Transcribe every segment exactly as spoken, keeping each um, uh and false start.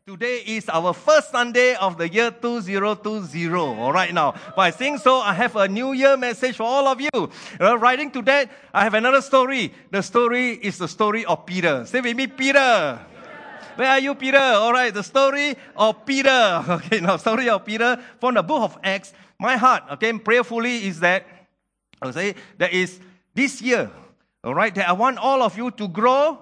Today is our first Sunday of the year two thousand twenty. All right now. By saying so, I have a New Year message for all of you. Uh, writing to that, I have another story. The story is the story of Peter. Say with me, Peter. Where are you, Peter? All right, the story of Peter. Okay, now story of Peter from the book of Acts. My heart, okay, prayerfully is that, I'll say, that is this year, all right, that I want all of you to grow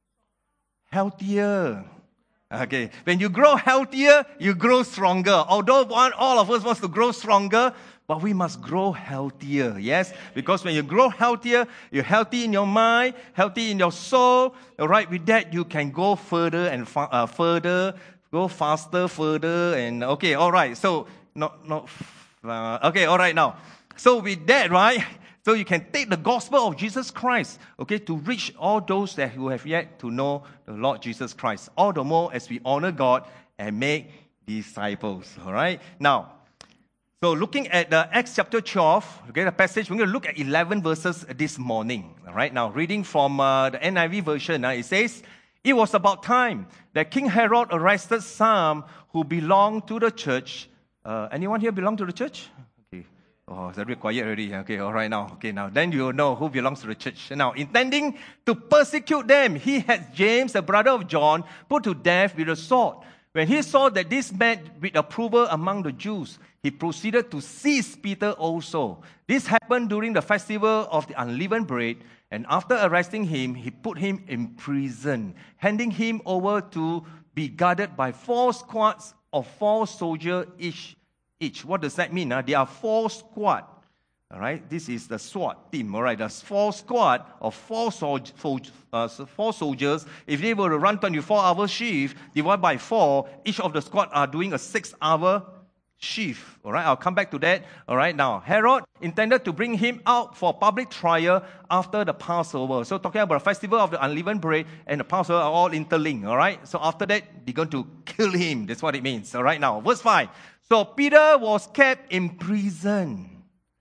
healthier. Okay, when you grow healthier, you grow stronger. Although one, all of us wants to grow stronger, but we must grow healthier, yes? Because when you grow healthier, you're healthy in your mind, healthy in your soul. All right, with that, you can go further and fa- uh, further, go faster, further, and okay, all right. So, not, not, uh, okay, all right now. So with that, right, so you can take the gospel of Jesus Christ, okay, to reach all those that who have yet to know the Lord Jesus Christ. All the more as we honor God and make disciples, all right? Now, so looking at the Acts chapter twelve, okay, the passage, we're going to look at eleven verses this morning. All right, now reading from uh, the N I V version, uh, it says, "It was about time that King Herod arrested some who belonged to the church." Uh, anyone here belong to the church? Okay. Oh, it's a bit quiet already. Okay, all right now. Okay, now then you will know who belongs to the church. Now, intending to persecute them, he had James, the brother of John, put to death with a sword. When he saw that this met with approval among the Jews, he proceeded to seize Peter also. This happened during the festival of the unleavened bread, and after arresting him, he put him in prison, handing him over to be guarded by four squads of four soldiers each. each. What does that mean? Uh? There are four squads. All right, this is the SWAT team. All right, there's four squad of four, sol- sol- uh, four soldiers. If they were to run twenty-four hour shift, divided by four, each of the squad are doing a six hour shift. All right, I'll come back to that. All right, now, Herod intended to bring him out for public trial after the Passover. So talking about the festival of the unleavened bread and the Passover are all interlinked. All right, so after that, they're going to kill him. That's what it means. All right, now, verse five. So Peter was kept in prison,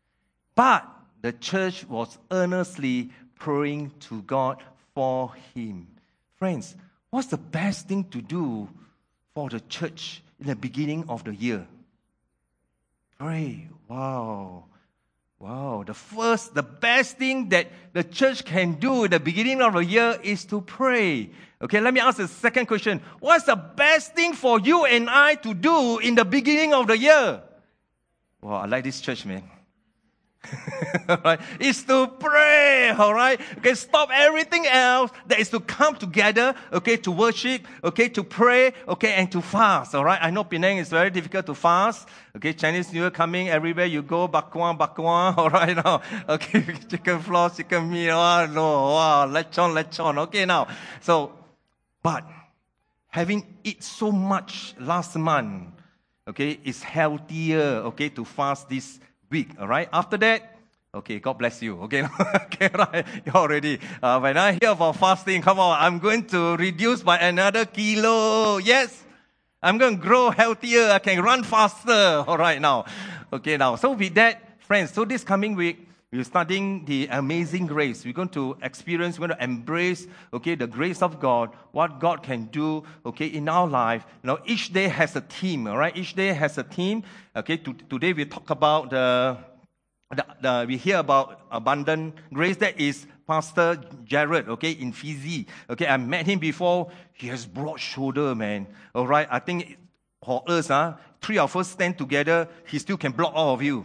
but the church was earnestly praying to God for him. Friends, what's the best thing to do for the church in the beginning of the year? Pray. Wow. Wow. The first, the best thing that the church can do in the beginning of the year is to pray. Okay, let me ask the second question. What's the best thing for you and I to do in the beginning of the year? Wow, I like this church, man. Right? It's to pray, all right? Okay, stop everything else that is to come together, okay, to worship, okay, to pray, okay, and to fast, all right? I know Penang is very difficult to fast, okay, Chinese New Year coming, everywhere you go, bakwan, bakwan, all right now, okay, chicken floss, chicken meat, oh, no, wow, lechon, lechon, okay, now, so, but, having eat so much last month, okay, it's healthier, okay, to fast this week, all right? After that, okay, God bless you, okay? Okay, right, you're already, uh, when I hear about fasting, come on, I'm going to reduce by another kilo, yes? I'm going to grow healthier, I can run faster, all right now. Okay, now, so with that, friends, so this coming week, we're studying the amazing grace. We're going to experience, we're going to embrace, okay, the grace of God, what God can do, okay, in our life. You know, each day has a theme, all right? Each day has a theme. Okay, to, today we talk about the, the, the, we hear about abundant grace. That is Pastor Jared, okay, in Fiji. Okay, I met him before. He has broad shoulder, man. All right, I think for us, uh, three of us stand together, he still can block all of you.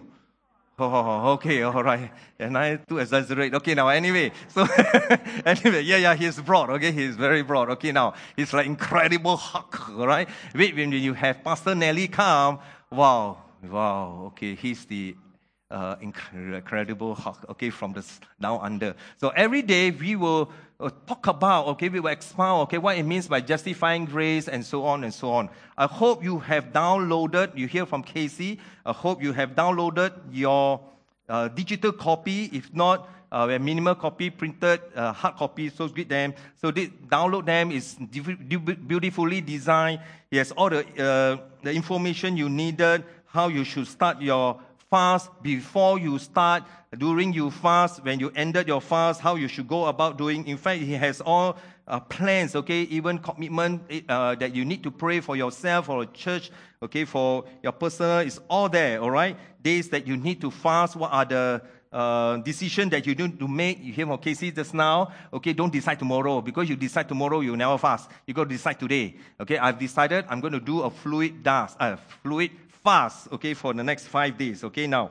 Oh, okay, all right. And I too exaggerate. Okay, now anyway, so anyway, yeah, yeah, he's broad. Okay, he's very broad. Okay, now he's like incredible hug. All right. Wait, when you have Pastor Nelly come, wow, wow. Okay, he's the uh, incredible hug. Okay, from the down under. So every day we will uh, talk about. Okay, we will expound. Okay, what it means by justifying grace and so on and so on. I hope you have downloaded. You hear from Casey. I hope you have downloaded your uh, digital copy. If not, uh, a minimal copy, printed uh, hard copy. So get them. So they download them. It's beautifully designed. It has all the uh, the information you needed. How you should start your fast, before you start, during you fast, when you ended your fast, how you should go about doing. In fact, he has all uh, plans, okay, even commitment uh, that you need to pray for yourself, for a church, okay, for your personal, it's all there, all right? Days that you need to fast, what are the uh, decisions that you need to make? You hear from Casey just now, okay, don't decide tomorrow, because you decide tomorrow, you'll never fast. You got to decide today, okay? I've decided I'm going to do a fluid dance, uh, fluid fast, okay, for the next five days, okay, now.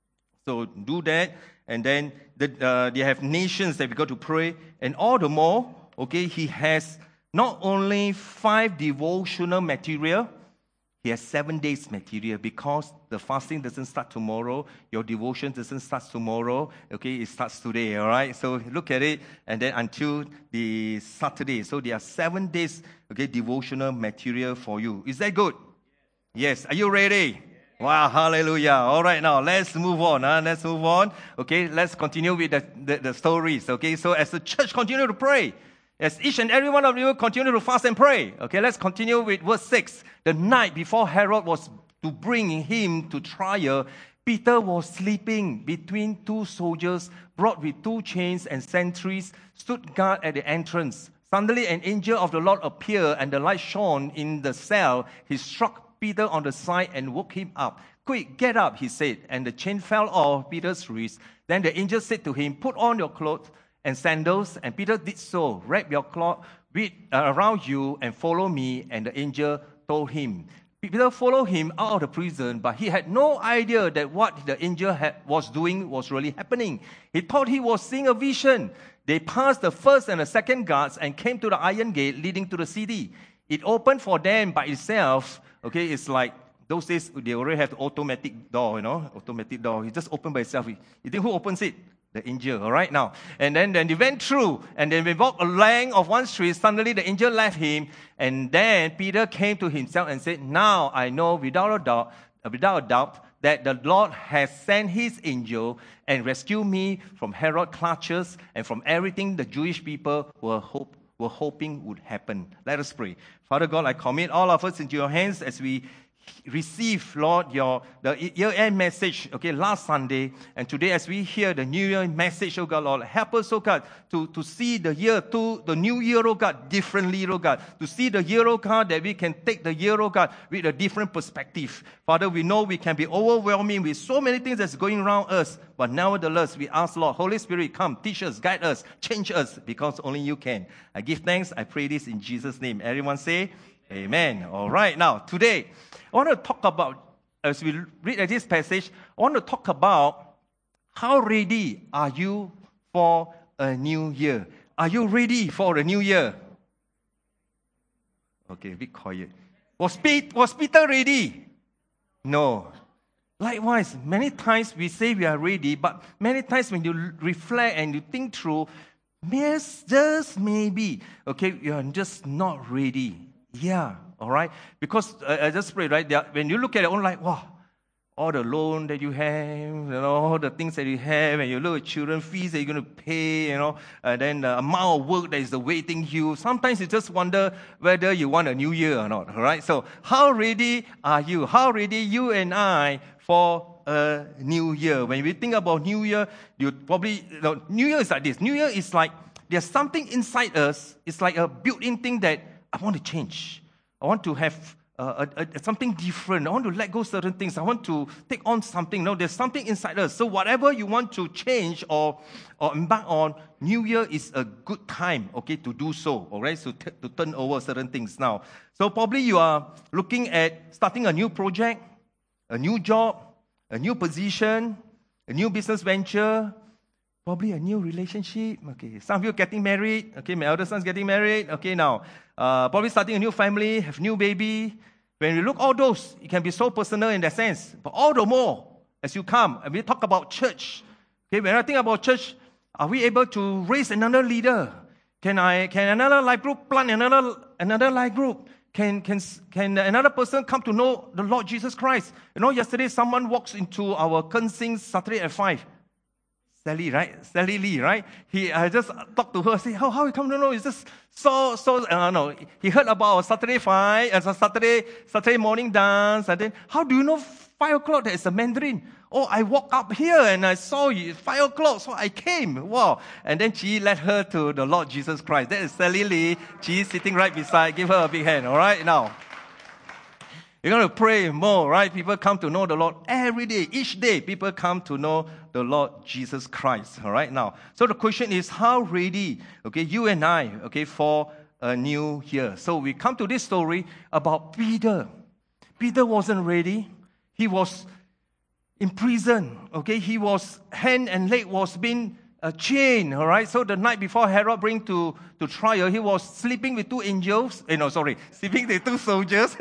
So do that, and then the, uh, they have nations that we got to pray, and all the more, okay, he has not only five devotional material, he has seven days material, because the fasting doesn't start tomorrow, your devotion doesn't start tomorrow, okay, it starts today, all right? So look at it, and then until the Saturday. So there are seven days, okay, devotional material for you. Is that good? Yes. Are you ready? Wow, hallelujah. All right, now let's move on. Huh? Let's move on. Okay, let's continue with the, the, the stories. Okay, so as the church continue to pray, as each and every one of you continue to fast and pray. Okay, let's continue with verse six. The night before Herod was to bring him to trial, Peter was sleeping between two soldiers, brought with two chains, and sentries stood guard at the entrance. Suddenly an angel of the Lord appeared, and the light shone in the cell. He struck Peter on the side and woke him up. Quick, get up, he said, and the chain fell off Peter's wrist. Then the angel said to him, put on your clothes and sandals. And Peter did so. Wrap your cloth around you and follow me. And the angel told him. Peter followed him out of the prison, but he had no idea that what the angel had, was doing was really happening. He thought he was seeing a vision. They passed the first and the second guards and came to the iron gate leading to the city. It opened for them by itself. Okay, it's like those days they already have the automatic door, you know, automatic door. It just opened by itself. You think who opens it? The angel, all right, now. And then, then they went through, and then they walked a length of one street. Suddenly the angel left him, and then Peter came to himself and said, now I know without a doubt, without a doubt that the Lord has sent his angel and rescued me from Herod's clutches and from everything the Jewish people were hoping. were hoping would happen. Let us pray. Father God, I commit all of us into your hands as we receive, Lord, your the year-end message, okay, last Sunday, and today as we hear the New Year message, oh God, Lord, help us, oh God, to, to see the year, to the new year, oh God, differently, oh God, to see the year, oh God, that we can take the year, oh God, with a different perspective. Father, we know we can be overwhelming with so many things that's going around us, but nevertheless, we ask, Lord, Holy Spirit, come, teach us, guide us, change us, because only you can. I give thanks, I pray this in Jesus' name. Everyone say, amen. All right, now, today, I want to talk about, as we read this passage, I want to talk about how ready are you for a new year? Are you ready for a new year? Okay, a bit quiet. Was, Pete, was Peter ready? No. Likewise, many times we say we are ready, but many times when you reflect and you think through, yes, just maybe, okay, you're just not ready. Yeah. All right? Because uh, I just pray, right? Are, when you look at it, all like, wow, all the loan that you have, you know, all the things that you have, and you look at children fees that you're going to pay, you know, and then the amount of work that is awaiting you. Sometimes you just wonder whether you want a new year or not. All right? So how ready are you? How ready you and I for a new year? When we think about new year, you probably, you know, new year is like this. New year is like there's something inside us. It's like a built-in thing that I want to change. I want to have uh, a, a, something different. I want to let go certain things. I want to take on something. No, there's something inside us. So whatever you want to change or, or embark on, New Year is a good time, okay, to do so, all right, so t- to turn over certain things now. So probably you are looking at starting a new project, a new job, a new position, a new business venture, probably a new relationship. Okay, some of you are getting married. Okay, my elder son's getting married. Okay, now, uh, probably starting a new family, have new baby. When we look all those, it can be so personal in that sense. But all the more, as you come, and we talk about church. Okay, when I think about church, are we able to raise another leader? Can I? Can another life group plant another another life group? Can can can another person come to know the Lord Jesus Christ? You know, yesterday someone walks into our Kensing Saturday at five. Sally, right? Sally Lee, right? He, I just talked to her, say, how, how you come to know? It's just so, so, uh, no. He heard about our Saturday five, uh, Saturday, Saturday morning dance, and then, how do you know five o'clock, there is a Mandarin. Oh, I walked up here and I saw you, five o'clock, so I came. Wow. And then she led her to the Lord Jesus Christ. That is Sally Lee. She's sitting right beside. Give her a big hand, all right? Now, you're going to pray more, right? People come to know the Lord every day. Each day, people come to know the Lord Jesus Christ, all right? Now, so the question is, how ready, okay, you and I, okay, for a new year? So we come to this story about Peter. Peter wasn't ready. He was in prison, okay? He was, hand and leg was being uh, chained, all right? So the night before Herod bring to, to trial, he was sleeping with two angels. Eh, no, sorry, sleeping with two soldiers.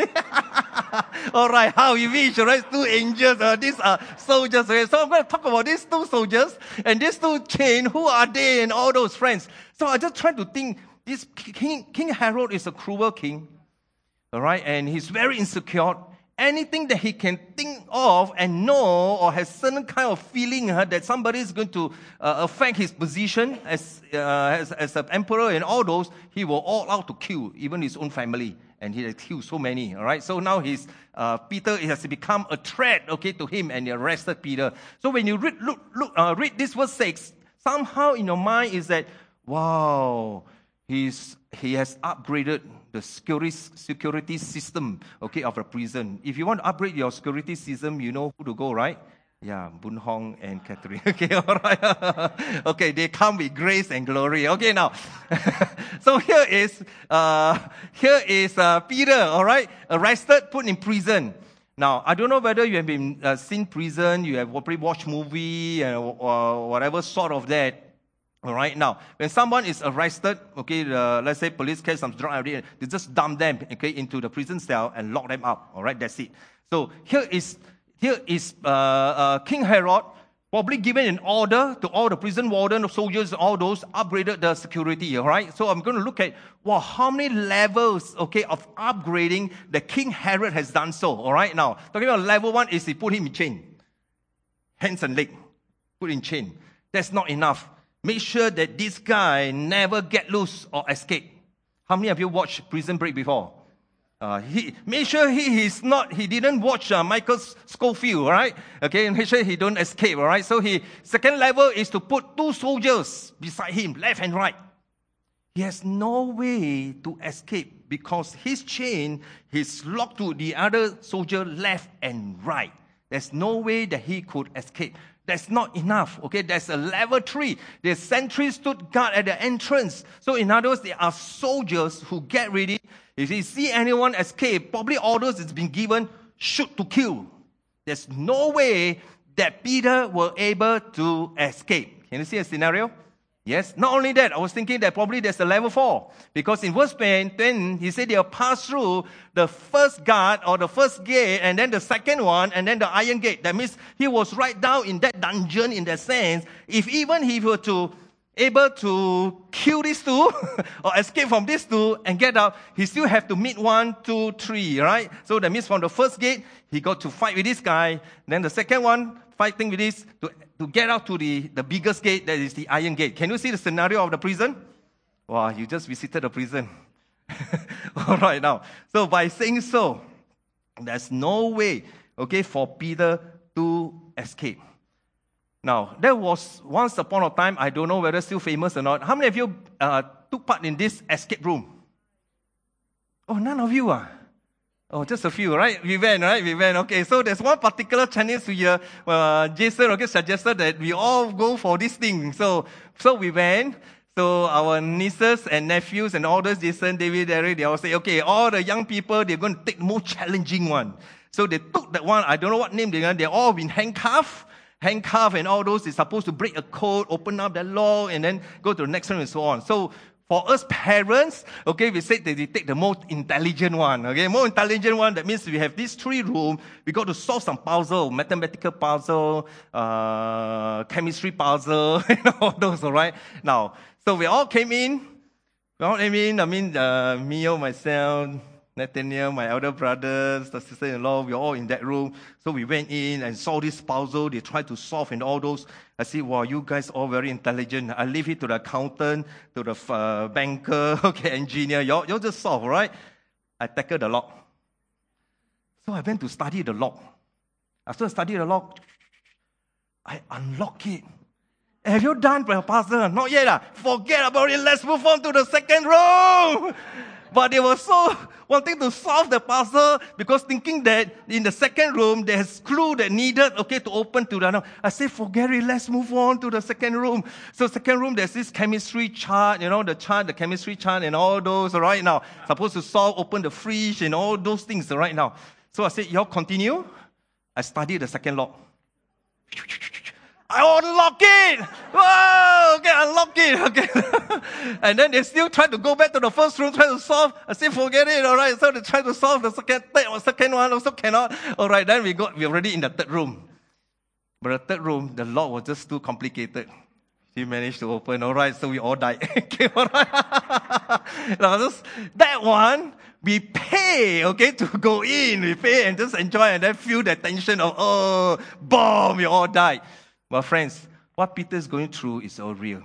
All right, how you wish, right? Two angels, uh, these are soldiers. Okay? So I'm going to talk about these two soldiers and these two chains. Who are they and all those friends? So I just try to think, this King, King Herod is a cruel king, all right? And he's very insecure. Anything that he can think of and know or has certain kind of feeling uh, that somebody is going to uh, affect his position as, uh, as as an emperor and all those, he will all out to kill even his own family. And he has killed so many, all right? So now he's, uh, Peter has become a threat, okay, to him, and he arrested Peter. So when you read, look, look, uh, read this verse six, somehow in your mind is that, wow, he's, he has upgraded the security, security system, okay, of the prison. If you want to upgrade your security system, you know who to go, right? Yeah, Boon Hong and Catherine. Okay, all right. Okay, they come with grace and glory. Okay, now. So here is, uh, here is uh, Peter, all right, arrested, put in prison. Now, I don't know whether you have been uh, seen prison, you have probably watched movie uh, or whatever sort of that. All right, now, when someone is arrested, okay, uh, let's say police case, some drug addict, they just dump them, okay, into the prison cell and lock them up. All right, that's it. So here is here is uh, uh, King Herod, probably given an order to all the prison warden, soldiers, all those, upgraded the security. All right, so I'm going to look at wow, how many levels, okay, of upgrading that King Herod has done so. All right, now talking about level one is he put him in chain, hands and leg, put in chain. That's not enough. Make sure that this guy never get loose or escape. How many of you watched Prison Break before? Uh, he make sure he is not. He didn't watch uh, Michael Scofield, all right? Okay, make sure he don't escape, all right? So he second level is to put two soldiers beside him, left and right. He has no way to escape because his chain is locked to the other soldier left and right. There's no way that he could escape. That's not enough, okay? There's a level three. There's sentries stood guard at the entrance. So in other words, there are soldiers who get ready. If you see anyone escape, probably orders has been given, shoot to kill. There's no way that Peter were able to escape. Can you see a scenario? Yes. Not only that, I was thinking that probably there's a level four. Because in verse ten, he said they'll pass through the first guard or the first gate and then the second one and then the iron gate. That means he was right down in that dungeon in that sense. If even he were to able to kill these two or escape from these two and get out, he still have to meet one, two, three, right? So that means from the first gate, he got to fight with this guy. Then the second one, fighting with this to, to get out to the, the biggest gate, that is the iron gate. Can you see the scenario of the prison? Wow, you just visited the prison. All right, now. So by saying so, there's no way, okay, for Peter to escape. Now, there was once upon a time, I don't know whether it's still famous or not. How many of you uh, took part in this escape room? Oh, none of you are. Oh, just a few, right? We went, right? We went. Okay, so there's one particular Chinese New Year, uh, Jason, okay, suggested that we all go for this thing. So, so we went. So our nieces and nephews and all those, Jason, David, Derek, they all say, okay, all the young people, they're going to take the most challenging one. So they took that one. I don't know what name they're going to. They're all been handcuffed. Handcuff and all those is supposed to break a code, open up the lock, and then go to the next one and so on. So for us parents, okay, we said that we take the most intelligent one. Okay, more intelligent one, that means we have these three rooms. We got to solve some puzzle, mathematical puzzle, uh, chemistry puzzle, and all those, all right? Now, so we all came in. We all came in, I mean, uh, Mio, myself, Nathaniel, my elder brothers, the sister-in-law, we were all in that room. So we went in and saw this puzzle. They tried to solve and all those. I said, wow, you guys all very intelligent. I leave it to the accountant, to the uh, banker, okay, engineer. You all just solve, right? I tackled the lock. So I went to study the lock. After I studied the lock, I unlock it. Have you done, Pastor? Not yet. Ah. Forget about it. Let's move on to the second room. But they were so wanting to solve the puzzle because thinking that in the second room, there's clue that needed, okay, to open to the... I said, forget it. Let's move on to the second room. So second room, there's this chemistry chart, you know, the chart, the chemistry chart and all those right now. Supposed to solve, open the fridge and all those things right now. So I said, y'all continue. I studied the second lock. I unlock it! Whoa! Okay, unlock it. Okay. And then they still try to go back to the first room, try to solve. I said, forget it, all right. So they try to solve the second, third or second one, also cannot. All right, then we got, we're already in the third room. But the third room, the lock was just too complicated. She managed to open, all right, so we all died. Okay, all right. Now, this, that one, we pay, okay, to go in. We pay and just enjoy and then feel the tension of, oh, boom, we all died. Well, friends, what Peter is going through is all real.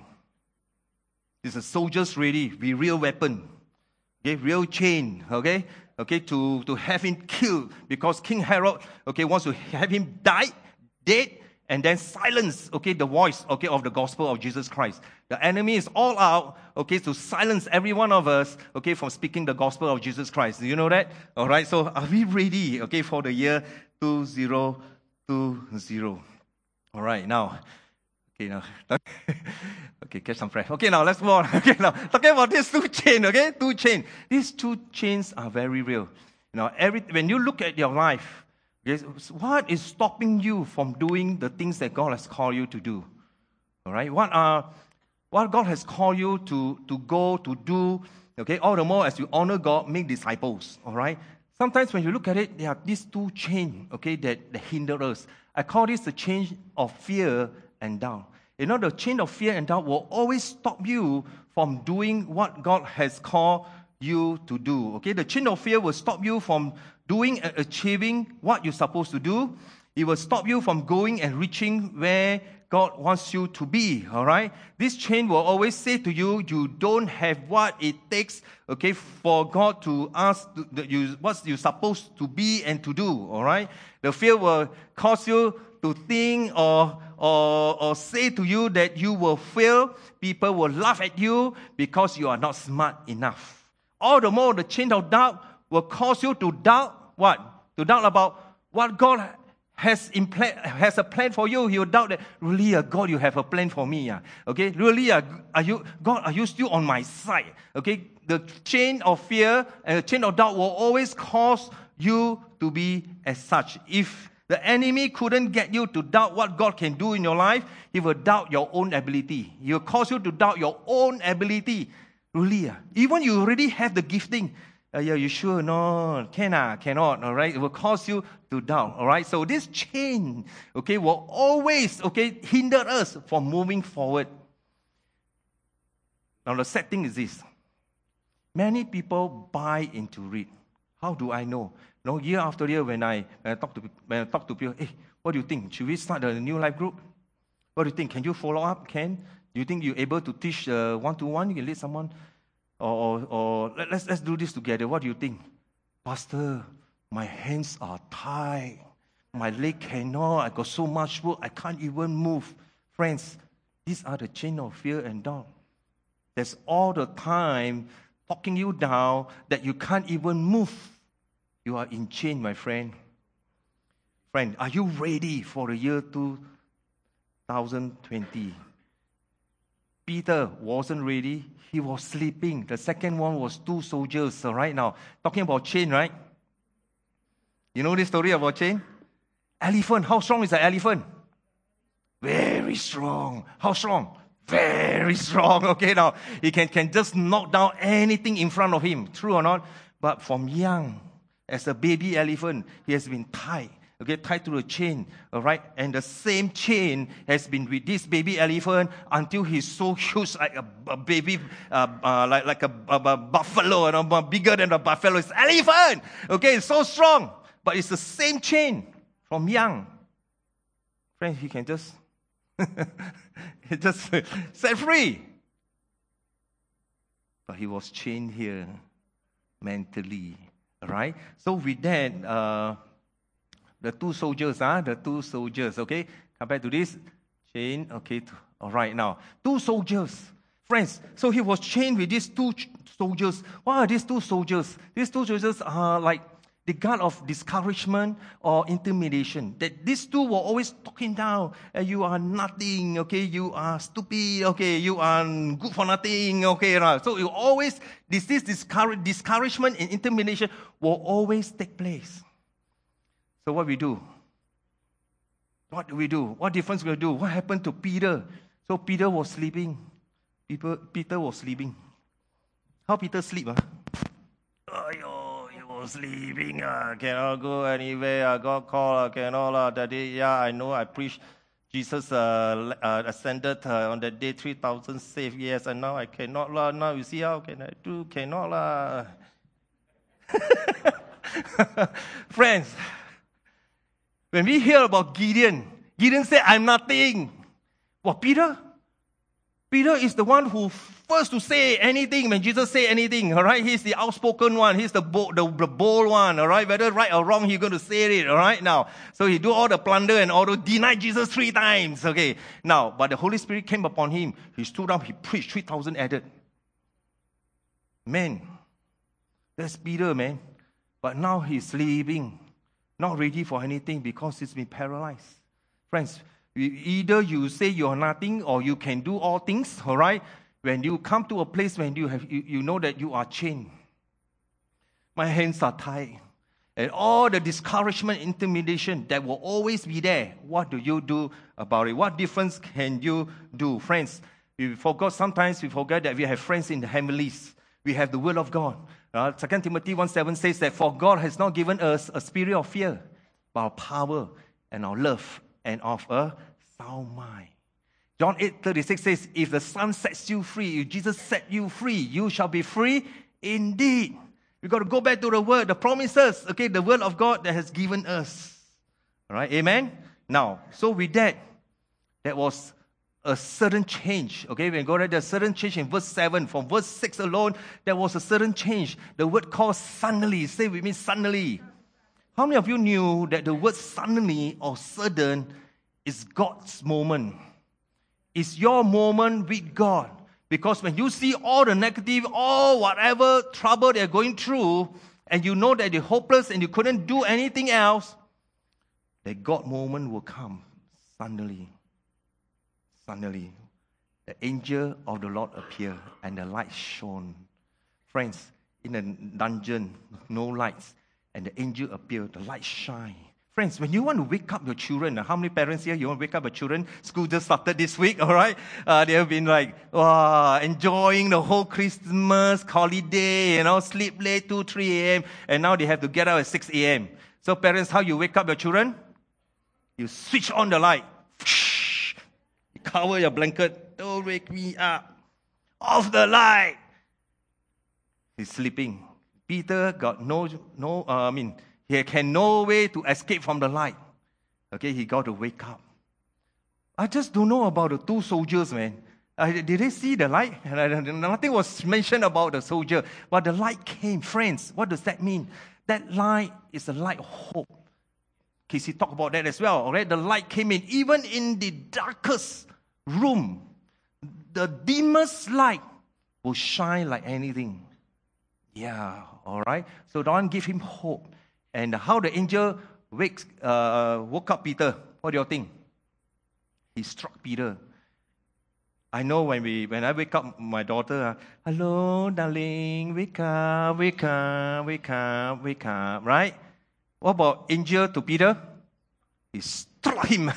He's a soldier's ready, with real weapon, okay, real chain, okay, okay, to, to have him killed because King Herod, okay, wants to have him die, dead, and then silence, okay, the voice, okay, of the gospel of Jesus Christ. The enemy is all out, okay, to silence every one of us, okay, from speaking the gospel of Jesus Christ. Do you know that? All right, so are we ready, okay, for the year two thousand twenty? All right, now, okay, now, okay, catch some breath. Okay, now, let's move on. Okay, now, talking about these two chains, okay, two chains. These two chains are very real. You know, every, when you look at your life, yes, what is stopping you from doing the things that God has called you to do? All right, what are, what God has called you to, to go, to do, okay, all the more as you honor God, make disciples, all right? Sometimes when you look at it, there are these two chains, okay, that, that hinder us. I call this the chain of fear and doubt. You know, the chain of fear and doubt will always stop you from doing what God has called you to do. Okay, the chain of fear will stop you from doing and achieving what you're supposed to do. It will stop you from going and reaching where God wants you to be, all right? This chain will always say to you, you don't have what it takes, okay, for God to ask that you, what you're supposed to be and to do, all right? The fear will cause you to think or, or, or say to you that you will fail. People will laugh at you because you are not smart enough. All the more, the chain of doubt will cause you to doubt what? To doubt about what God has in plan, has a plan for you. You doubt that, really, uh, God, you have a plan for me. Uh, okay, really, uh, are you, God, are you still on my side? Okay, the chain of fear and the chain of doubt will always cause you to be as such. If the enemy couldn't get you to doubt what God can do in your life, he will doubt your own ability. He will cause you to doubt your own ability. Really, uh, even you already have the gifting. Uh, yeah, you sure? No, cannot, cannot, all right? It will cause you to doubt, all right? So this chain, okay, will always, okay, hinder us from moving forward. Now, the sad thing is this. Many people buy into it. How do I know? No, year after year, when I, when I, talk, to, when I talk to people, hey, what do you think? Should we start a new life group? What do you think? Can you follow up? Can? Do you think you're able to teach uh, one-to-one? You can lead someone? Or, or, or let, let's, let's do this together. What do you think? Pastor, my hands are tied. My leg cannot. I got so much work. I can't even move. Friends, these are the chain of fear and doubt. That's all the time talking you down that you can't even move. You are in chain, my friend. Friend, are you ready for the year two thousand twenty? Peter wasn't ready. He was sleeping. The second one was two soldiers. So right now, talking about chain, right? You know this story about chain? Elephant. How strong is an elephant? Very strong. How strong? Very strong. Okay, now, he can, can just knock down anything in front of him. True or not? But from young, as a baby elephant, he has been tied. Okay, tied to a chain, all right? And the same chain has been with this baby elephant until he's so huge, like a, a baby, uh, uh, like, like a, a, a buffalo, you know, bigger than a buffalo. It's elephant! Okay, it's so strong. But it's the same chain from young. Friends, he can just, he just set free. But he was chained here mentally, all right? So with that, uh, The two soldiers, huh? The two soldiers, okay? Come back to this. Chain, okay. All right, now. Two soldiers. Friends, so he was chained with these two soldiers. What are these two soldiers? These two soldiers are like the guard of discouragement or intimidation. That these two were always talking down. Uh, you are nothing, okay? You are stupid, okay? You are good for nothing, okay? Right? So you always, this, this discourage, discouragement and intimidation will always take place. So what we do? What do we do? What difference will we do? What happened to Peter? So Peter was sleeping. Peter, Peter was sleeping. How Peter sleep? Huh? Oh, he was sleeping. Uh, cannot go anywhere. I got called. Uh, cannot. Uh, that day, yeah, I know. I preached. Jesus uh, uh, ascended uh, on that day. three thousand saved. Yes, and now I cannot. Uh, now you see how can I do? Cannot. Uh. Friends, when we hear about Gideon, Gideon said, I'm nothing. Well, Peter? Peter is the one who first to say anything when Jesus say anything, all right? He's the outspoken one. He's the, bo- the, the bold one, all right? Whether right or wrong, he's going to say it, all right? Now, so he do all the plunder and all the deny Jesus three times, okay? Now, but the Holy Spirit came upon him. He stood up, he preached, three thousand added. Man, that's Peter, man. But now he's sleeping, not ready for anything because he's been paralyzed. Friends, either you say you are nothing or you can do all things, all right? When you come to a place when you have, you, you know that you are chained. My hands are tied. And all the discouragement, intimidation that will always be there. What do you do about it? What difference can you do? Friends, we forgot, sometimes we forget that we have friends in the heavenlies. We have the word of God. Uh, Second Timothy one seven says that for God has not given us a spirit of fear, but of power and of love and of a sound mind. John eight thirty-six says, if the Son sets you free, if Jesus set you free, you shall be free indeed. We've got to go back to the word, the promises, okay, the word of God that has given us. All right, amen? Now, so with that, that was a certain change. Okay, when you go there, there's a certain change in verse seven. From verse six alone, there was a certain change. The word called suddenly. Say with me, suddenly. How many of you knew that the word suddenly or sudden is God's moment? It's your moment with God. Because when you see all the negative, all whatever trouble they're going through, and you know that you're hopeless and you couldn't do anything else, that God moment will come suddenly. Suddenly, the angel of the Lord appeared and the light shone. Friends, in a dungeon, no lights, and the angel appeared, the light shine. Friends, when you want to wake up your children, how many parents here, you want to wake up your children? School just started this week, all right? Uh, they have been like, wow, enjoying the whole Christmas holiday, you know, sleep late, two, three a.m., and now they have to get up at six a.m. So parents, how you wake up your children? You switch on the light. Cover your blanket. Don't wake me up. Off the light. He's sleeping. Peter got no, no. Uh, I mean, he had no way to escape from the light. Okay, he got to wake up. I just don't know about the two soldiers, man. Uh, did they see the light? Nothing was mentioned about the soldier, but the light came. Friends, what does that mean? That light is a light of hope. Casey talked about that as well. Alright, the light came in, even in the darkest room, the dimmest light will shine like anything. Yeah, all right. So don't give him hope. And how the angel wakes, uh, woke up Peter? What do you think? He struck Peter. I know when we when I wake up my daughter, uh, hello, darling, wake up, wake up, wake up, wake up. Right? What about angel to Peter? He struck him.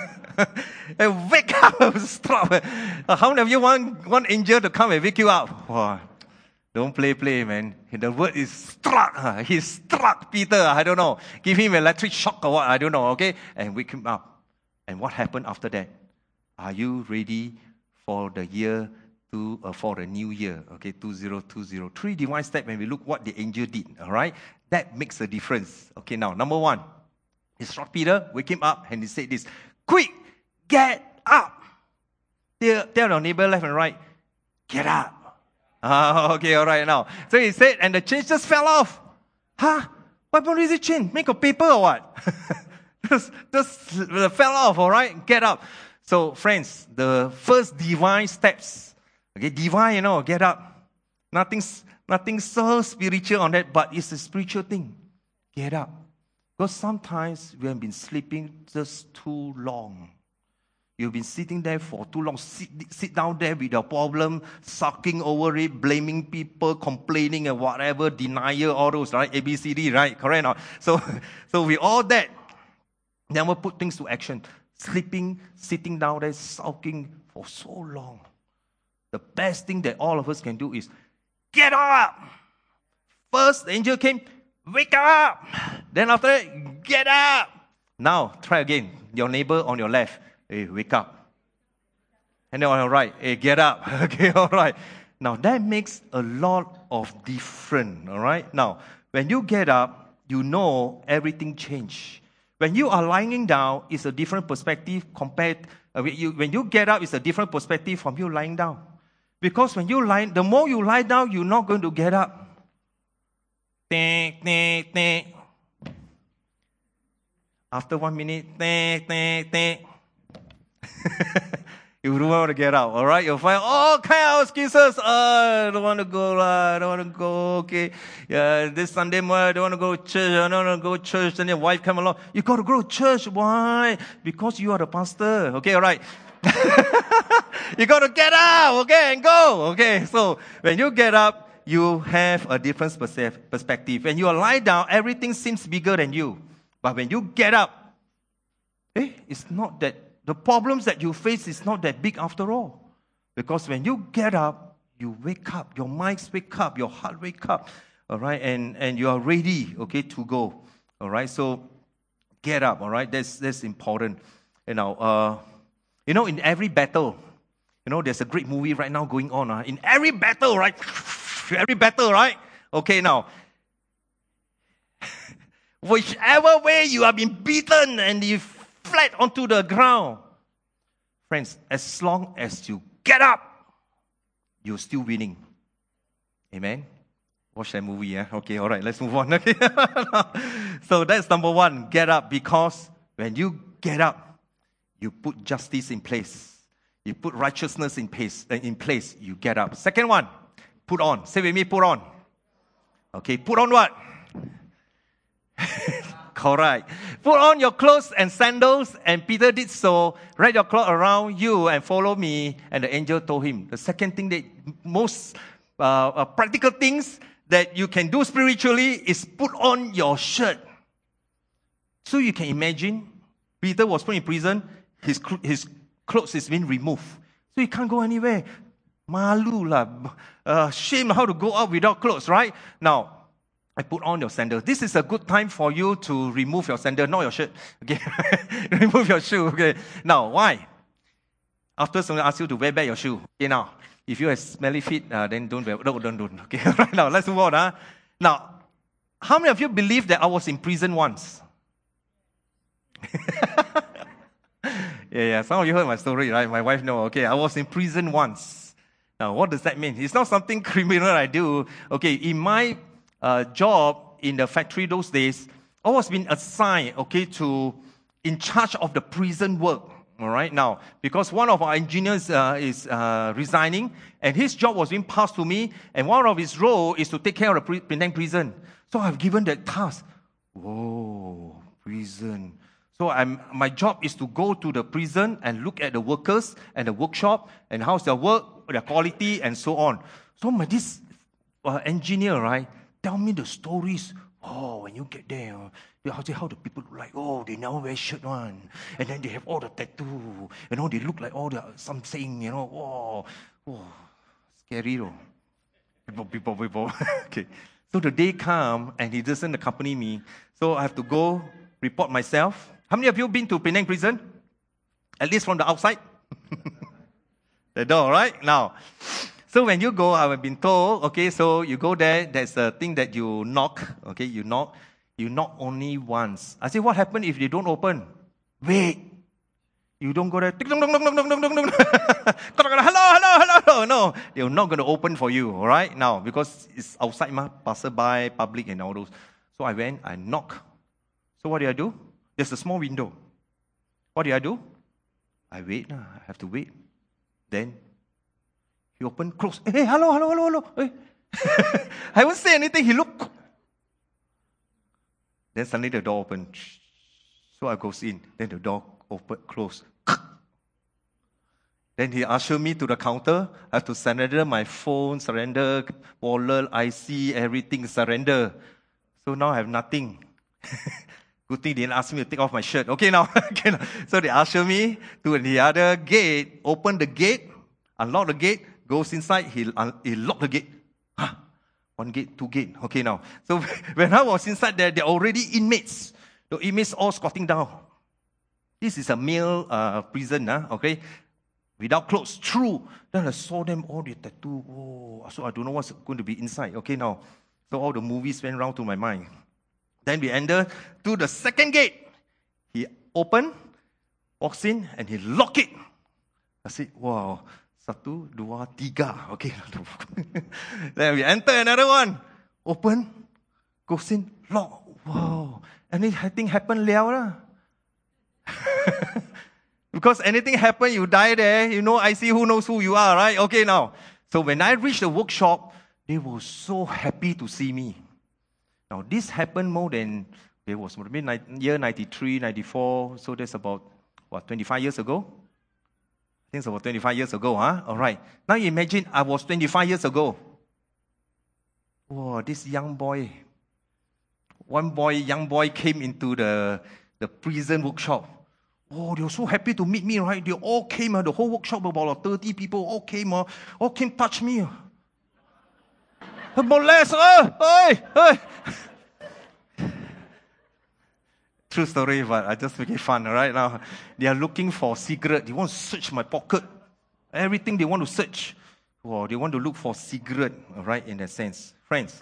And wake up, stop. How many of you want one angel to come and wake you up? Wow. Don't play, play, man. The word is struck. He struck Peter. I don't know. Give him electric shock or what? I don't know. Okay, and wake him up. And what happened after that? Are you ready for the year to uh, for the new year? Okay, two zero two zero. Three divine steps. When we look what the angel did, all right, that makes a difference. Okay, now number one, he struck Peter, wake him up, and he said this: "Quick, get up!" Tell, tell your neighbor left and right, get up. Ah, okay, all right now. So he said, and the chain just fell off. Huh? What is it chain? Make of paper or what? just, just fell off, all right? Get up. So, friends, the first divine steps, okay, divine, you know, get up. Nothing, nothing so spiritual on that, but it's a spiritual thing. Get up. Because sometimes we have been sleeping just too long. You've been sitting there for too long. Sit, sit down there with your problem, sucking over it, blaming people, complaining and whatever, denial, all those, right? A, B, C, D, right? Correct? Or not? So, so with all that, never put things to action. Sleeping, sitting down there, sulking for so long. The best thing that all of us can do is get up. First, the angel came, wake up. Then after that, get up. Now, try again. Your neighbor on your left. Hey, wake up. And then on your right, hey, get up. Okay, all right. Now, that makes a lot of difference, all right? Now, when you get up, you know everything changed. When you are lying down, it's a different perspective compared, uh, when, you, when you get up, it's a different perspective from you lying down. Because when you lie, the more you lie down, you're not going to get up. Ting, ting, ting. After one minute, ting, ting, ting. You don't want to get out, all right? You'll find all kind of excuses. Oh, I don't want to go, I don't want to go, okay. Yeah, this Sunday morning, I don't want to go to church, I don't want to go to church. Then your wife come along. You got to go to church. Why? Because you are the pastor. Okay, all right. You got to get up, okay, and go. Okay, so when you get up, you have a different perspective. When you lie down, everything seems bigger than you. But when you get up, eh, it's not that. The problems that you face is not that big after all. Because when you get up, you wake up. Your minds wake up. Your heart wake up. All right? And, and you are ready, okay, to go. All right? So, get up. All right? That's, that's important. You know, uh, you know, in every battle, you know, there's a great movie right now going on. Uh, in every battle, right? Every battle, right? Okay, now. Whichever way you have been beaten and you flat onto the ground. Friends, as long as you get up, you're still winning. Amen? Watch that movie, yeah? Okay, all right, let's move on. Okay. So that's number one, get up, because when you get up, you put justice in place. You put righteousness in place, in place, you get up. Second one, put on. Say with me, put on. Okay, put on what? Correct. Put on your clothes and sandals, and Peter did so. Wrap your cloth around you and follow me. And the angel told him. The second thing, that most uh, uh, practical things that you can do spiritually is put on your shirt. So you can imagine, Peter was put in prison. His his clothes is being removed, so he can't go anywhere. Malu lah, uh, shame how to go out without clothes, right? Now, I put on your sandals. This is a good time for you to remove your sandal, not your shirt. Okay, remove your shoe. Okay. Now, why? After someone asks you to wear back your shoe. Okay, now, if you have smelly feet, uh, then don't wear. No, don't, don't. Okay, right now, let's move on. Huh? Now, how many of you believe that I was in prison once? yeah, yeah. Some of you heard my story, right? My wife knows. Okay, I was in prison once. Now, what does that mean? It's not something criminal I do. Okay, in my Uh, job in the factory those days, I was being assigned, okay, to in charge of the prison work. All right, now because one of our engineers uh, is uh, resigning, and his job was being passed to me, and one of his role is to take care of the Penang prison. So I've given that task. Whoa, prison! So I'm my job is to go to the prison and look at the workers and the workshop and how's their work, their quality, and so on. So my this uh, engineer, right? Tell me the stories. Oh, when you get there, uh, how, how the people look like. Oh, they never wear shirt one. And then they have all the tattoo. You know, they look like all the something, you know. Oh, oh scary though. People, people, people. Okay. So the day come and he doesn't accompany me. So I have to go report myself. How many of you been to Penang prison? At least from the outside? The door, right? Now, so when you go, I've been told, okay, so you go there, there's a thing that you knock, okay, you knock, you knock only once. I say, what happened if they don't open? Wait, you don't go there, hello, hello, hello, no, they're not going to open for you, all right, now, because it's outside, ma, passerby, public, and all those. So I went, I knock. So what did I do? There's a small window. What did I do? I wait. I have to wait. Then he opened, close. Hey, hello, hello, hello, hello. Hey. I haven't said anything. He looked. Then suddenly the door opened. So I goes in. Then the door opened, closed. Then he ushered me to the counter. I have to surrender my phone, surrender wallet, I C, everything, surrender. So now I have nothing. Good thing they didn't ask me to take off my shirt. Okay, now. okay, now. So they usher me to the other gate, open the gate, unlock the gate, goes inside, he, un- he locked the gate. Huh? One gate, two gate. Okay, now. So when I was inside there, there are already inmates. The inmates all squatting down. This is a male uh, prison, huh? Okay? Without clothes, true. Then I saw them all the tattoo. Oh, so I don't know what's going to be inside. Okay, now. So all the movies went round to my mind. Then we enter to the second gate. He opened, walks in, and he locked it. I said, wow, satu, dua, tiga. Okay. Then we enter another one. Open, goes in, lock. Wow. Anything happen, liao lah. Because anything happen, you die there. You know, I see who knows who you are, right? Okay, now. So when I reached the workshop, they were so happy to see me. Now, this happened more than, it was maybe year ninety-three, ninety-four, so that's about, what, twenty-five years ago? I think it's about twenty-five years ago, huh? All right. Now you imagine I was twenty-five years ago. Wow, this young boy, one boy, young boy came into the, the prison workshop. Oh, they were so happy to meet me, right? They all came, uh, the whole workshop, about thirty people, all came, uh, all came touch me. Molest, uh, hey, hey. True story, but I just make it fun, right? Now, they are looking for cigarette. They want to search my pocket. Everything they want to search. Oh, they want to look for cigarette, right, in that sense. Friends,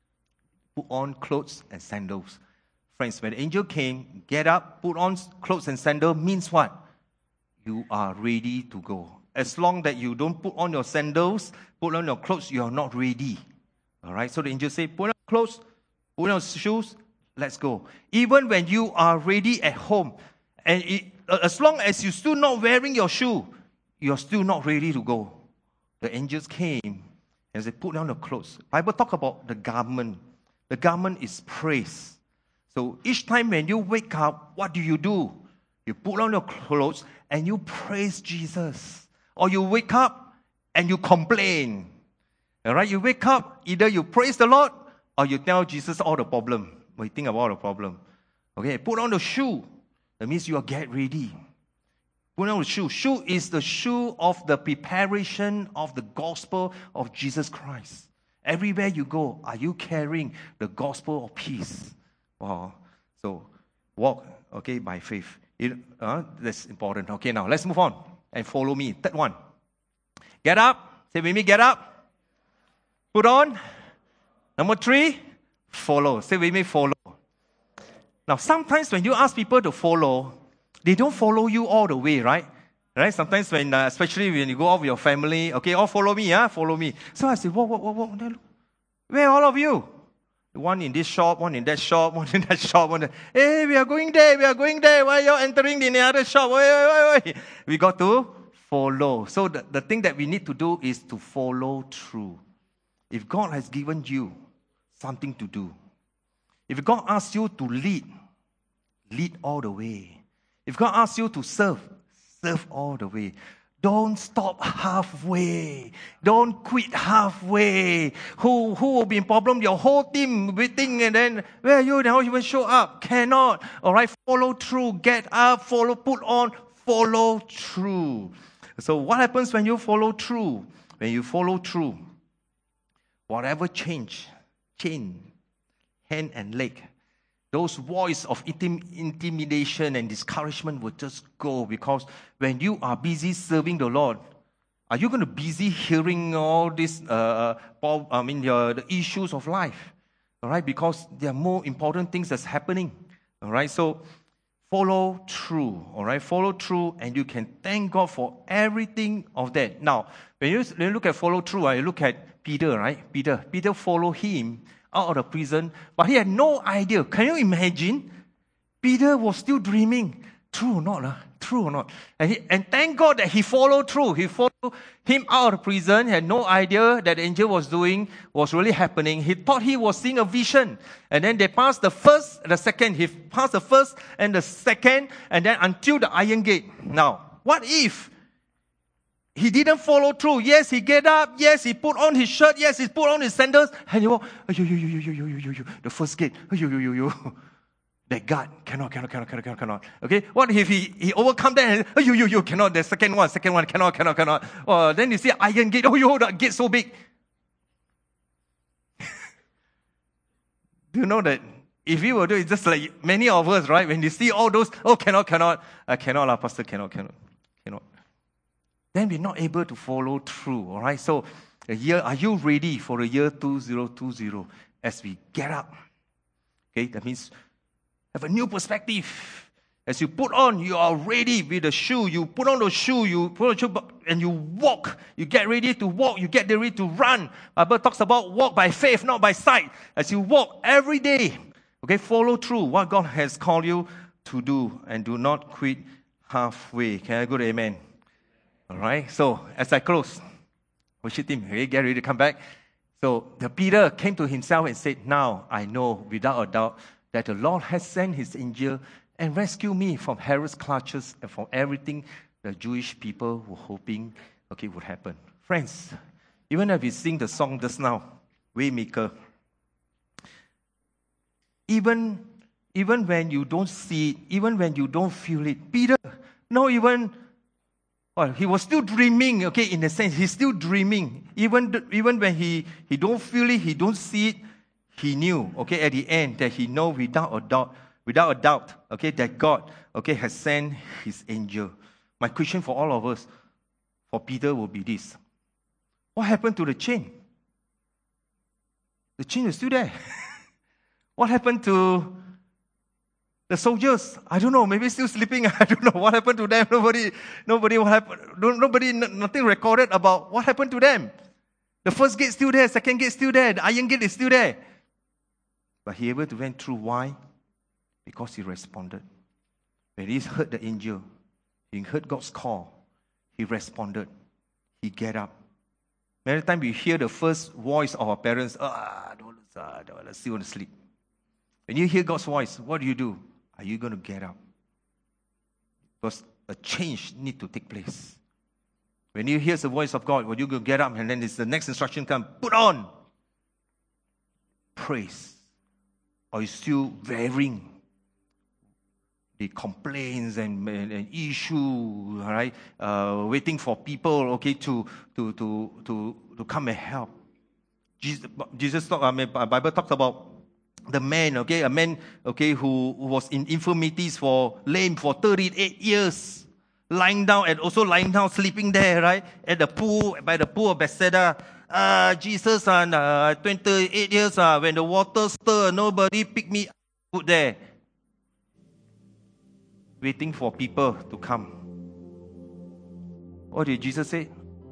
put on clothes and sandals. Friends, when the angel came, get up, put on clothes and sandals means what? You are ready to go. As long that you don't put on your sandals, put on your clothes, you are not ready. All right, so the angel said, put on clothes, put on shoes, let's go. Even when you are ready at home, and it, as long as you're still not wearing your shoe, you're still not ready to go. The angels came and said, put on the clothes. Bible talk about the garment. The garment is praise. So each time when you wake up, what do you do? You put on your clothes and you praise Jesus. Or you wake up and you complain. All right, you wake up, either you praise the Lord or you tell Jesus all the problem. Or you think about the problem. Okay, put on the shoe. That means you are get ready. Put on the shoe. Shoe is the shoe of the preparation of the gospel of Jesus Christ. Everywhere you go, are you carrying the gospel of peace? Wow. So, walk, okay, by faith. It, uh, that's important. Okay, now let's move on and follow me. Third one. Get up. Say with me, get up. Put on. Number three, follow. Say with me, follow. Now, sometimes when you ask people to follow, they don't follow you all the way, right? Right? Sometimes when, uh, especially when you go out with your family, okay, all follow me, huh? Follow me. So I say, whoa, whoa, whoa, whoa. Where are all of you? One in this shop, one in that shop, one in that shop. One in... Hey, we are going there, we are going there. Why are you entering the other shop? Wait, wait, wait, wait. We got to follow. So the, the thing that we need to do is to follow through. If God has given you something to do, if God asks you to lead, lead all the way. If God asks you to serve, serve all the way. Don't stop halfway. Don't quit halfway. Who who will be in problem? Your whole team waiting, and then where are you? Now you will show up. Cannot. All right, follow through. Get up. Follow. Put on. Follow through. So what happens when you follow through? When you follow through, whatever change, chain, hand and leg, those voice of intim- intimidation and discouragement will just go, because when you are busy serving the Lord, are you going to be busy hearing all these, uh, I mean, your, the issues of life? All right, because there are more important things that's happening. All right, so follow through. All right, follow through, and you can thank God for everything of that. Now, when you, when you look at follow through, uh, you look at Peter, right? Peter, Peter followed him out of the prison, but he had no idea. Can you imagine? Peter was still dreaming. True or not? Uh? True or not? And, he, and thank God that he followed through. He followed him out of prison. He had no idea that the angel was doing, was really happening. He thought he was seeing a vision. And then they passed the first, the second. He passed the first and the second, and then until the iron gate. Now, what if he didn't follow through? Yes, he get up. Yes, he put on his shirt. Yes, he put on his sandals. And he walked, yo, yo, yo, yo, yo, yo, yo, yo, the first gate. Yo, yo, yo, yo. That God cannot, cannot, cannot, cannot, cannot, cannot. Okay? What if he, he overcome that and, oh, you, you, you, cannot, the second one, second one, cannot, cannot, cannot. Oh, then you see iron gate, oh, yo, the gate so big. Do you know that if we were doing just like many of us, right? When you see all those, oh, cannot, cannot, uh, cannot, lah, pastor, cannot, cannot, cannot. Then we're not able to follow through, all right? So, the year, are you ready for the year two thousand twenty as we get up? Okay, that means have a new perspective. As you put on, you are ready with the shoe. You put on the shoe, you put on the shoe, and you walk. You get ready to walk. You get ready to run. Bible talks about walk by faith, not by sight. As you walk every day, okay, follow through what God has called you to do, and do not quit halfway. Can I go to amen? All right. So as I close, worship team, okay, get ready to come back. So the Peter came to himself and said, "Now I know without a doubt that the Lord has sent his angel and rescued me from Herod's clutches and from everything the Jewish people were hoping, okay, would happen." Friends, even as we sing the song just now, Waymaker, even, even when you don't see it, even when you don't feel it, Peter, no, even, well, he was still dreaming, okay, in a sense, he's still dreaming. Even, even when he, he don't feel it, he don't see it, he knew, okay, at the end, that he know without a doubt, without a doubt, okay, that God, okay, has sent his angel. My question for all of us, for Peter, will be this: what happened to the chain? The chain is still there. What happened to the soldiers? I don't know. Maybe still sleeping. I don't know what happened to them. Nobody, nobody, what happened? Nobody, nothing recorded about what happened to them. The first gate still there. Second gate still there. The iron gate is still there. But he able to went through. Why? Because he responded. When he heard the angel, he heard God's call, he responded. He get up. Many times we hear the first voice of our parents, ah, don't, ah, don't, let's still want to sleep. When you hear God's voice, what do you do? Are you going to get up? Because a change need to take place. When you hear the voice of God, when you go get up, and then it's the next instruction come, put on praise. Or you still varying the complaints and, and, and issue, right? Uh, waiting for people, okay, to to to to to come and help. Jesus, Jesus talk, I mean, Bible talks about the man, okay, a man, okay, who, who was in infirmities for lame for thirty-eight years, lying down and also lying down, sleeping there, right, at the pool, by the pool of Bethesda. Uh, Jesus, uh, twenty-eight years, uh, when the water stir, nobody pick me up, put there. Waiting for people to come. What did Jesus say?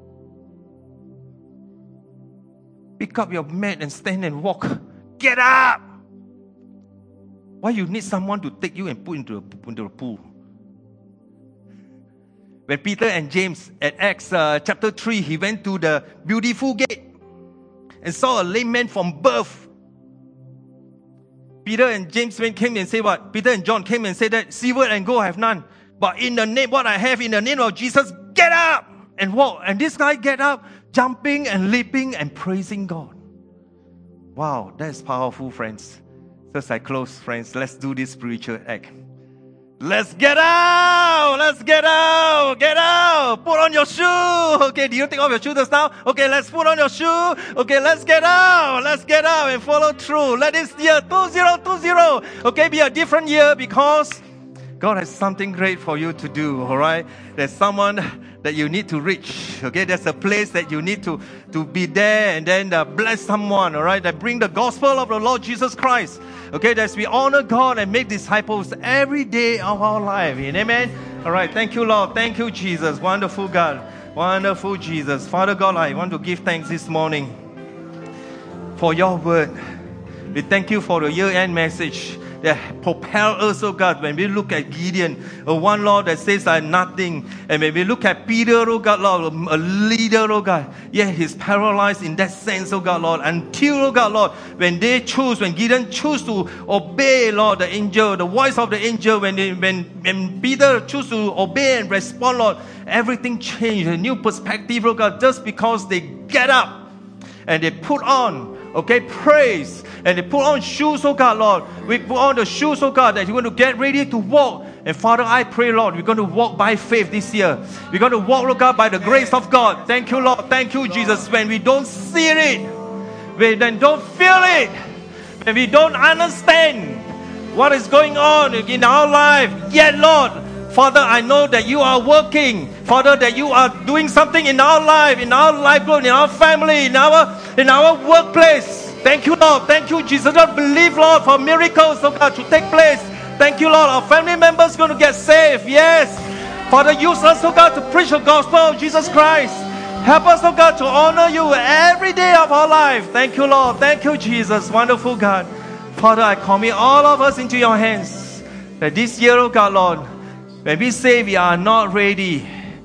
Pick up your mat and stand and walk. Get up! Why you need someone to take you and put into the, into the pool? When Peter and James at Acts uh, chapter three, he went to the beautiful gate and saw a lame man from birth. Peter and James came and said what? Peter and John came and said that silver and gold I have none, but in the name, what I have in the name of Jesus, get up and walk. And this guy get up, jumping and leaping and praising God. Wow, that's powerful, friends. So as I close, friends, let's do this spiritual act. Let's get out! Let's get out! Get out! Put on your shoe! Okay, do you take off your shoe just now? Okay, let's put on your shoe. Okay, let's get out! Let's get out and follow through. Let this year two thousand twenty, okay, be a different year because God has something great for you to do, all right? There's someone that you need to reach, okay? There's a place that you need to, to be there and then uh, bless someone, all right? That bring the gospel of the Lord Jesus Christ, okay? That we honor God and make disciples every day of our life, amen? All right, thank you, Lord. Thank you, Jesus. Wonderful God. Wonderful Jesus. Father God, I want to give thanks this morning for your word. We thank you for the year-end message that propel us, oh God, when we look at Gideon, uh, one, Lord, that says like nothing. And when we look at Peter, oh God, Lord, a leader, oh God, yeah, he's paralyzed in that sense, oh God, Lord, until, oh God, Lord, when they choose, when Gideon choose to obey, Lord, the angel, the voice of the angel, when, they, when, when Peter choose to obey and respond, Lord, everything changed, a new perspective, oh God, just because they get up and they put on, okay, praise, and they put on shoes, oh God, Lord. We put on the shoes, oh God, that you're going to get ready to walk. And Father, I pray, Lord, we're going to walk by faith this year. We're going to walk, oh God, by the grace of God. Thank you, Lord. Thank you, Jesus. When we don't see it, we then don't feel it, when we don't understand what is going on in our life, yet, Lord, Father, I know that you are working. Father, that you are doing something in our life, in our life, Lord, in our family, in our in our workplace. Thank you, Lord. Thank you, Jesus. Lord, believe, Lord, for miracles, oh God, to take place. Thank you, Lord. Our family members are going to get saved. Yes. Father, use us, oh God, to preach the gospel of Jesus Christ. Help us, oh God, to honor you every day of our life. Thank you, Lord. Thank you, Jesus. Wonderful God. Father, I commit all of us into your hands. That this year, oh God, Lord, when we say we are not ready,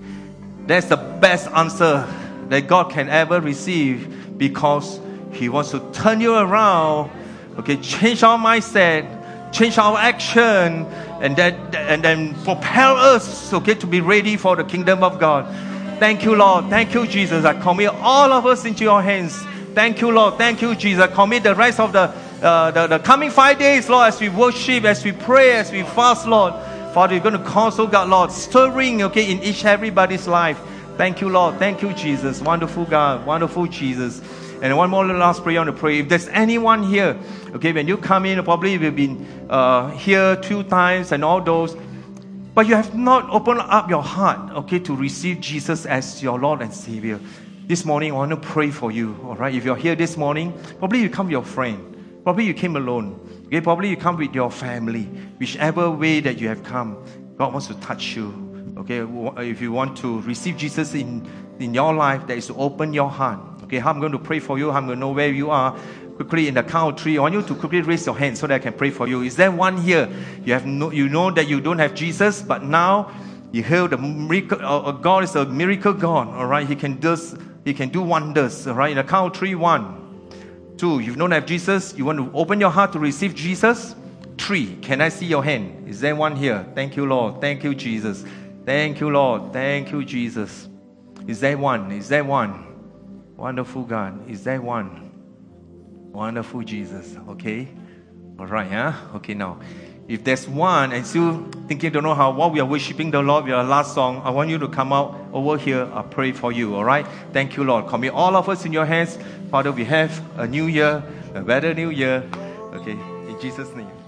that's the best answer that God can ever receive, because He wants to turn you around, okay, change our mindset, change our action, and that and then propel us, okay, to be ready for the kingdom of God. Thank you, Lord. Thank you, Jesus. I commit all of us into your hands. Thank you, Lord. Thank you, Jesus. I commit the rest of the, uh, the, the coming five days, Lord, as we worship, as we pray, as we fast, Lord. Father, you're going to cause, oh God, Lord, stirring, okay, in each everybody's life. Thank you, Lord. Thank you, Jesus. Wonderful God. Wonderful Jesus. And one more last prayer I want to pray. If there's anyone here, okay, when you come in, probably you've been uh, here two times and all those, but you have not opened up your heart, okay, to receive Jesus as your Lord and Savior. This morning, I want to pray for you, all right? If you're here this morning, probably you come with your friend. Probably you came alone. Okay, probably you come with your family. Whichever way that you have come, God wants to touch you. Okay, if you want to receive Jesus in, in your life, that is to open your heart. Okay, I'm going to pray for you. I'm going to know where you are. Quickly, in the count of three, I want you to quickly raise your hand so that I can pray for you. Is there one here? You have no, you know that you don't have Jesus, but now you hear the miracle. Uh, God is a miracle God. All right, He can do He can do wonders. All right, in the count of three, one. Two, you don't have Jesus, you want to open your heart to receive Jesus. Three, can I see your hand? Is there one here? Thank you, Lord. Thank you, Jesus. Thank you, Lord. Thank you, Jesus. Is there one? Is there one? Wonderful God. Is there one? Wonderful Jesus. Okay. All right, huh? Okay, now, if there's one and still thinking, don't know how, while we are worshiping the Lord, we are last song, I want you to come out over here. I'll pray for you, all right? Thank you, Lord. Commit all of us in your hands. Father, we have a new year, a better new year. Okay, in Jesus' name.